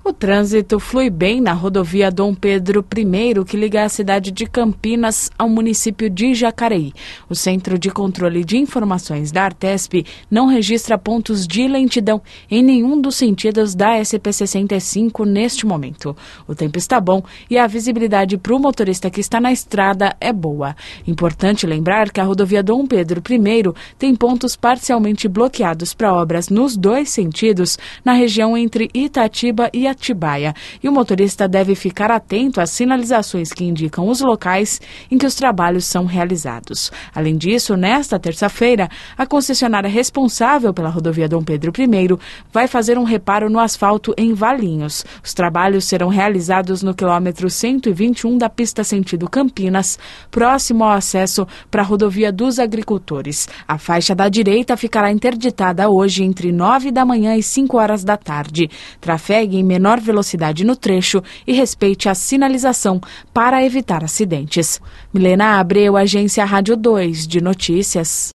O trânsito flui bem na rodovia Dom Pedro I, que liga a cidade de Campinas ao município de Jacareí. O Centro de Controle de Informações da Artesp não registra pontos de lentidão em nenhum dos sentidos da SP-65 neste momento. O tempo está bom e a visibilidade para o motorista que está na estrada é boa. Importante lembrar que a rodovia Dom Pedro I tem pontos parcialmente bloqueados para obras nos dois sentidos, na região entre Itatiba e Atibaia, e o motorista deve ficar atento às sinalizações que indicam os locais em que os trabalhos são realizados. Além disso, nesta terça-feira, a concessionária responsável pela rodovia Dom Pedro I vai fazer um reparo no asfalto em Valinhos. Os trabalhos serão realizados no quilômetro 121 da pista sentido Campinas, próximo ao acesso para a rodovia dos Agricultores. A faixa da direita ficará interditada hoje entre 9 da manhã e 5 horas da tarde. Trafegue em menor velocidade no trecho e respeite a sinalização para evitar acidentes. Milena Abreu, Agência Rádio 2 de Notícias.